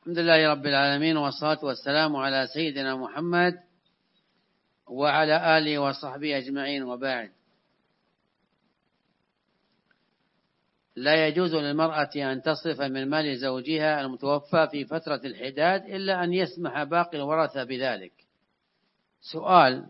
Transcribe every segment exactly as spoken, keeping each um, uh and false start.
الحمد لله رب العالمين، والصلاة والسلام على سيدنا محمد وعلى آله وصحبه أجمعين، وبعد. لا يجوز للمرأة أن تصرف من مال زوجها المتوفى في فترة الحداد إلا أن يسمح باقي الورثة بذلك. سؤال: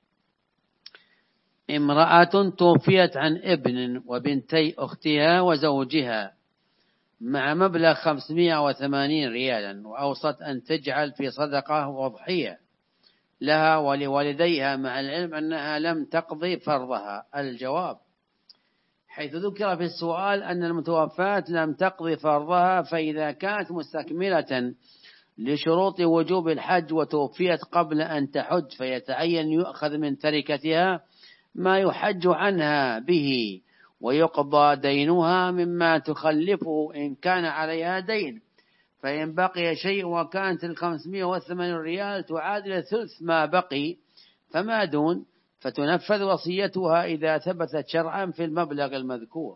امرأة توفيت عن ابن وبنتي أختها وزوجها مع مبلغ خمسمائة وثمانين ريالا، وأوصت أن تجعل في صدقة وضحية لها ولوالديها، مع العلم أنها لم تقضي فرضها. الجواب: حيث ذكر في السؤال أن المتوفاة لم تقضي فرضها، فإذا كانت مستكملة لشروط وجوب الحج وتوفيت قبل أن تحج، فيتعين يؤخذ من تركتها ما يحج عنها به ويقضى دينها مما تخلفه إن كان عليها دين. فإن بقي شيء وكانت الخمسمائة وثمانين ريال تعادل ثلث ما بقي فما دون، فتنفذ وصيتها إذا ثبتت شرعا في المبلغ المذكور.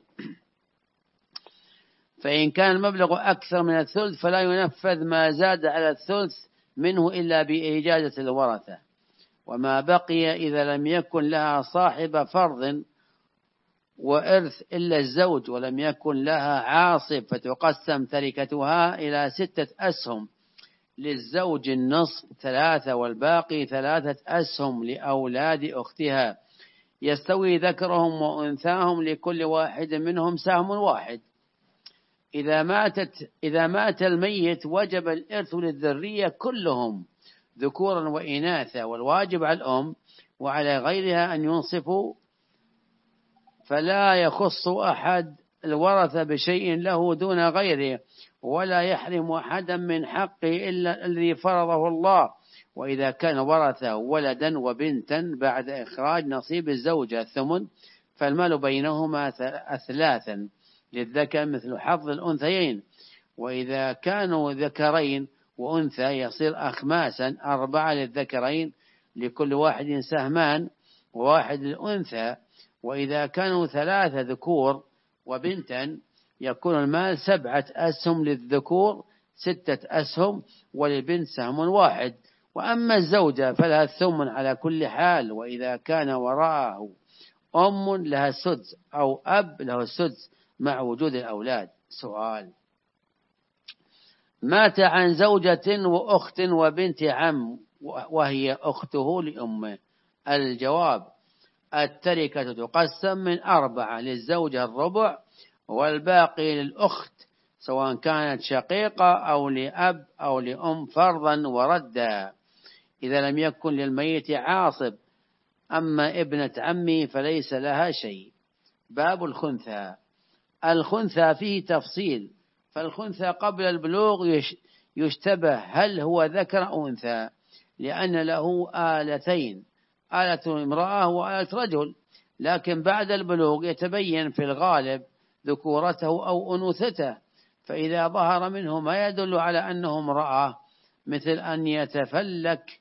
فإن كان المبلغ أكثر من الثلث فلا ينفذ ما زاد على الثلث منه إلا بإجازة الورثة. وما بقي إذا لم يكن لها صاحب فرض وإرث إلا الزوج ولم يكن لها عاصب، فتقسم تركتها إلى ستة أسهم: للزوج النصف ثلاثة، والباقي ثلاثة أسهم لأولاد أختها، يستوي ذكرهم وأنثاهم لكل واحد منهم سهم واحد. إذا ماتت إذا مات الميت وجب الإرث للذرية كلهم ذكورا وإناثا، والواجب على الأم وعلى غيرها أن ينصفوا، فلا يخص أحد الورثة بشيء له دون غيره، ولا يحرم أحدا من حقه إلا الذي فرضه الله. وإذا كان ورثة ولدا وبنتا بعد إخراج نصيب الزوجة الثمن، فالمال بينهما أثلاثا للذكر مثل حظ الأنثيين. وإذا كانوا ذكرين وأنثى يصير أخماسا: أربعة للذكرين لكل واحد سهمان وواحد للأنثى. وإذا كانوا ثلاثة ذكور وبنتا يكون المال سبعة أسهم للذكور ستة أسهم، وللبنت سهم واحد. وأما الزوجة فلها الثمن على كل حال، وإذا كان وراءه أم لها السدس أو أب له السدس مع وجود الأولاد. سؤال: مات عن زوجة وأخت وبنت عم وهي أخته لأمه. الجواب: التركة تقسم من أربعة: للزوجة الربع، والباقي للأخت سواء كانت شقيقة أو لأب أو لأم فرضا وردا، إذا لم يكن للميت عاصب. أما ابنة عمي فليس لها شيء. باب الخنثى. الخنثى فيه تفصيل، فالخنثى قبل البلوغ يشتبه هل هو ذكر أو أنثى، لأن له آلتين: آلة امرأة وآلة رجل، لكن بعد البلوغ يتبين في الغالب ذكورته أو أنوثته. فإذا ظهر منه ما يدل على أنه امرأة، مثل أن يتفلك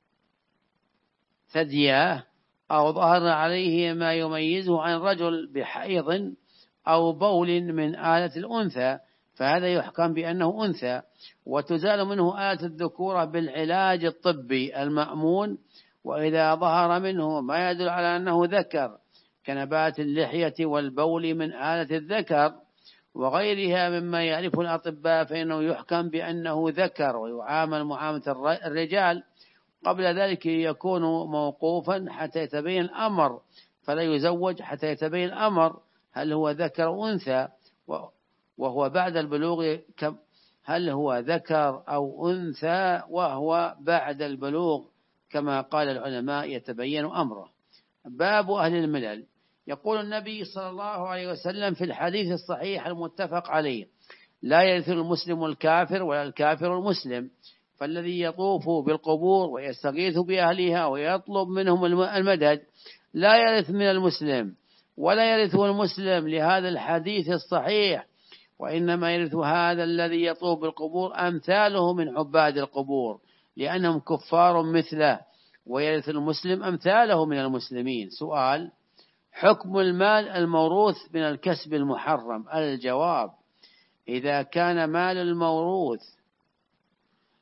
ثدياه، أو ظهر عليه ما يميزه عن رجل بحيض أو بول من آلة الأنثى، فهذا يحكم بأنه أنثى، وتزال منه آلة الذكورة بالعلاج الطبي المأمون. وإذا ظهر منه ما يدل على أنه ذكر كنبات اللحية والبول من آلة الذكر وغيرها مما يعرف الأطباء، فإنه يحكم بأنه ذكر ويعامل معاملة الرجال. قبل ذلك يكون موقوفا حتى يتبين الأمر، فلا يزوج حتى يتبين الأمر هل هو ذكر أو أنثى. وهو بعد البلوغ هل هو ذكر أو أنثى، وهو بعد البلوغ كما قال العلماء يتبين أمره. باب أهل الملل. يقول النبي صلى الله عليه وسلم في الحديث الصحيح المتفق عليه: لا يرث المسلم الكافر ولا الكافر المسلم. فالذي يطوف بالقبور ويستغيث بأهلها ويطلب منهم المدد لا يرث من المسلم ولا يرثه المسلم لهذا الحديث الصحيح، وإنما يرث هذا الذي يطوف بالقبور أمثاله من عباد القبور، لأنهم كفار مثله، ويرث المسلم أمثاله من المسلمين. سؤال: حكم المال الموروث من الكسب المحرم. الجواب: إذا كان مال الموروث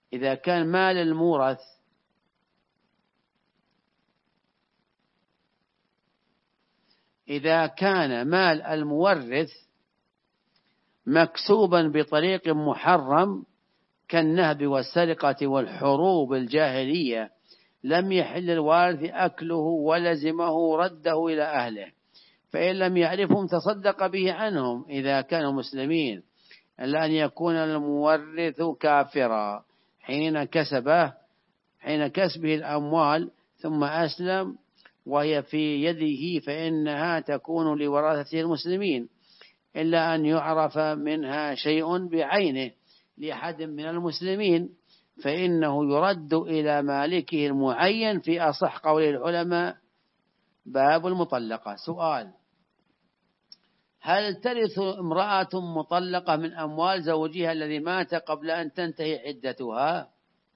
إذا كان مال المورث إذا كان مال المورث مكسوبا بطريق محرم كالنهب والسرقة والحروب الجاهلية لم يحل الوارث أكله ولزمه رده إلى أهله، فإن لم يعرفهم تصدق به عنهم إذا كانوا مسلمين، إلا أن يكون المورث كافرا حين كسبه حين كسبه الأموال ثم أسلم وهي في يده، فإنها تكون لورثته المسلمين، إلا أن يعرف منها شيء بعينه لأحد من المسلمين، فإنه يرد إلى مالكه المعين في أصح قول العلماء. باب المطلقة. سؤال: هل ترث امرأة مطلقة من أموال زوجها الذي مات قبل أن تنتهي عدتها؟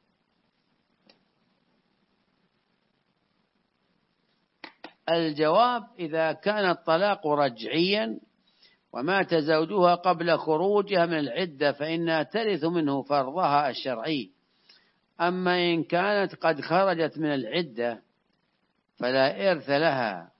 الجواب: إذا كان الطلاق رجعيا ومات زوجها قبل خروجها من العدة فإنها ترث منه فرضها الشرعي، أما إن كانت قد خرجت من العدة فلا إرث لها.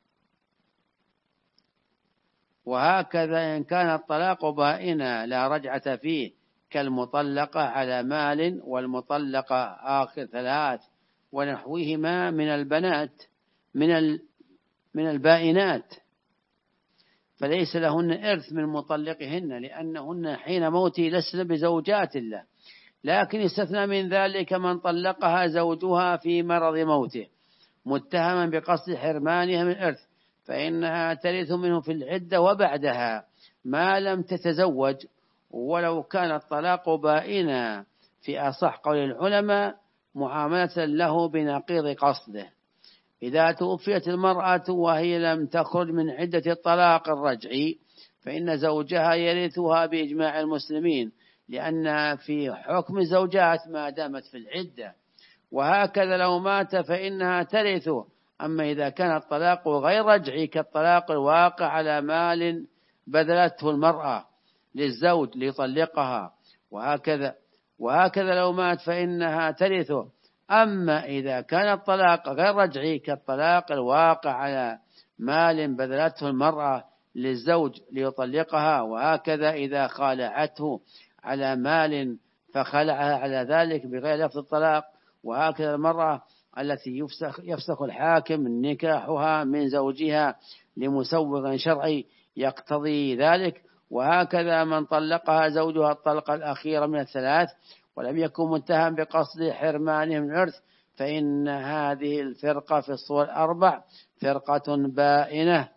وهكذا إن كان الطلاق بائنا لا رجعة فيه كالمطلقة على مال والمطلقة آخر ثلاث ونحوهما من البنات من من البائنات، فليس لهن إرث من مطلقهن لأنهن حين موته لسن بزوجات له، لكن استثنى من ذلك من طلقها زوجها في مرض موته متهما بقصد حرمانها من الإرث، فإنها ترث منه في العدة وبعدها ما لم تتزوج، ولو كان الطلاق بائنا في أصح قول العلماء معاملة له بنقيض قصده. إذا توفيت المرأة وهي لم تخرج من عدة الطلاق الرجعي فإن زوجها يرثها بإجماع المسلمين، لأنها في حكم الزوجات ما دامت في العدة، وهكذا لو مات فإنها ترثه. أما إذا كان الطلاق غير رجعي كالطلاق الواقع على مال بذلته المرأة للزوج ليطلقها وهكذا وهكذا لو مات فإنها ترثه. أما إذا كان الطلاق غير رجعي كالطلاق الواقع على مال بذلته المرأة للزوج ليطلقها، وهكذا إذا خالعته على مال فخلعها على ذلك بغير لفظ الطلاق، وهكذا المرأة التي يفسخ, يفسخ الحاكم نكاحها من زوجها لمسوغ شرعي يقتضي ذلك، وهكذا من طلقها زوجها الطلقة الأخيرة من الثلاث ولم يكن متهم بقصد حرمانه من الإرث، فإن هذه الفرقة في الصور الأربع فرقة بائنة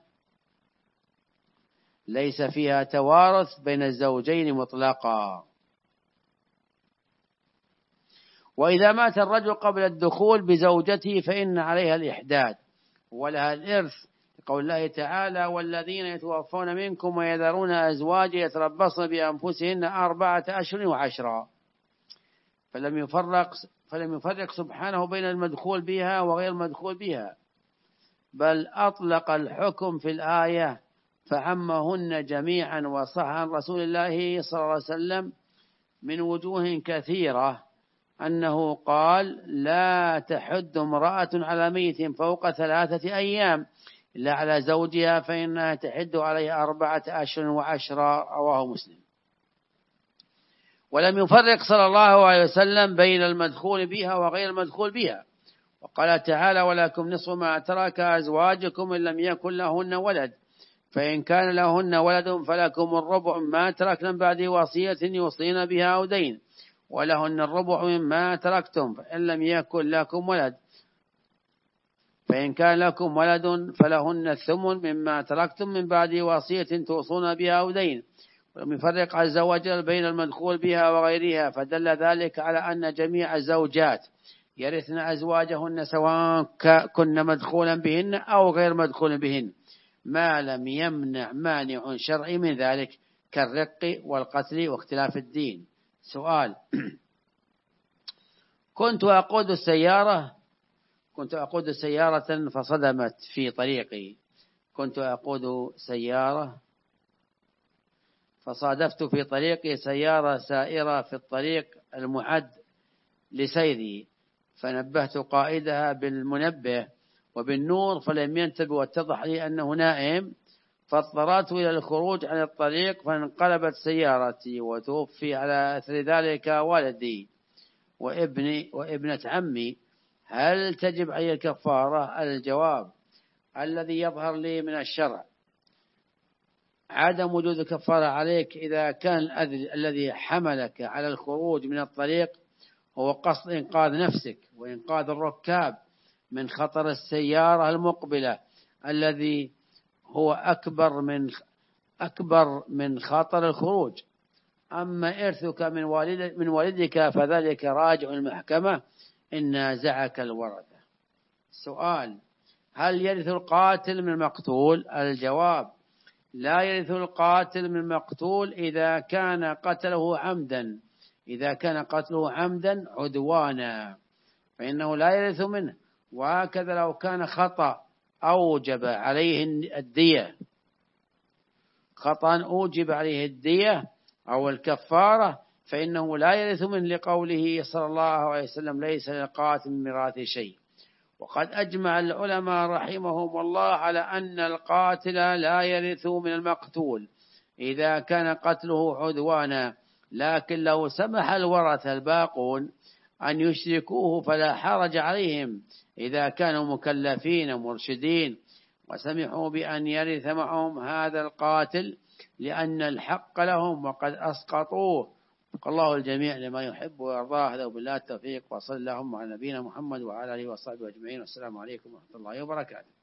ليس فيها توارث بين الزوجين مطلقا. وإذا مات الرجل قبل الدخول بزوجته فإن عليها الإحداد ولها الإرث، قول الله تعالى: والذين يتوفون منكم ويذرون أزواج يتربصن بأنفسهن أربعة أشهر وعشرا، فلم يفرق فلم يفرق سبحانه بين المدخول بها وغير المدخول بها، بل أطلق الحكم في الآية فعمهن جميعا، وصح عن رسول الله صلى الله عليه وسلم من وجوه كثيرة أنه قال: لا تحد امرأة على ميت فوق ثلاثة أيام إلا على زوجها فإنها تحد عليه أربعة أشهر وعشرة، رواه مسلم. ولم يفرق صلى الله عليه وسلم بين المدخول بها وغير المدخول بها، وقال تعالى: ولكم نصف ما ترك أزواجكم إن لم يكن لهن ولد، فإن كان لهن ولد فلكم الربع ما تركن بعد وصية يوصين بها أو دين، ولهن الربع مما تركتم فإن لم يكن لكم ولد، فإن كان لكم ولد فلهن الثمن مما تركتم من بعد وصية توصون بها أو دين. ولم يفرق عز وجل بين المدخول بها وغيرها، فدل ذلك على أن جميع الزوجات يرثن أزواجهن سواء كن مدخولا بهن أو غير مدخول بهن، ما لم يمنع مانع شرعي من ذلك كالرق والقتل واختلاف الدين. سؤال: كنت أقود السيارة كنت أقود سيارة فصدمت في طريقي كنت أقود سيارة فصادفت في طريقي سيارة سائرة في الطريق المعد لسيره، فنبهت قائدها بالمنبه وبالنور فلم ينتبه، واتضح لي أنه نائم، فاضطررت إلى الخروج عن الطريق، فانقلبت سيارتي، وتوفي على أثر ذلك والدي وابني وابنة عمي. هل تجب علي الكفارة؟ الجواب الذي يظهر لي من الشرع عدم وجود الكفارة عليك إذا كان الذي حملك على الخروج من الطريق هو قصد إنقاذ نفسك وإنقاذ الركاب من خطر السيارة المقبلة الذي هو أكبر من أكبر من خطر الخروج. أما إرثك من والد من والدك فذلك راجع المحكمة إن نازعك الورثة. سؤال: هل يرث القاتل من المقتول؟ الجواب: لا يرث القاتل من المقتول إذا كان قتله عمدا، إذا كان قتله عمدا عدوانا فإنه لا يرث منه، وهكذا لو كان خطأ أوجب عليه الدية، خطأ أوجب عليه الدية أو الكفارة فإنه لا يرث منه، لقوله صلى الله عليه وسلم: ليس للقاتل من ميراث شيء. وقد أجمع العلماء رحمهم الله على أن القاتل لا يرث من المقتول إذا كان قتله عدوانا، لكن لو سمح الورثة الباقون أن يشركوه فلا حرج عليهم إذا كانوا مكلفين مرشدين وسمحوا بأن يرث معهم هذا القاتل لأن الحق لهم وقد أسقطوه. الله الجميع لما يحب ويرضاه. هذا وبالله التوفيق، وصلى اللهم على نبينا محمد وعلى آله وصحبه أجمعين، والسلام عليكم ورحمة الله وبركاته.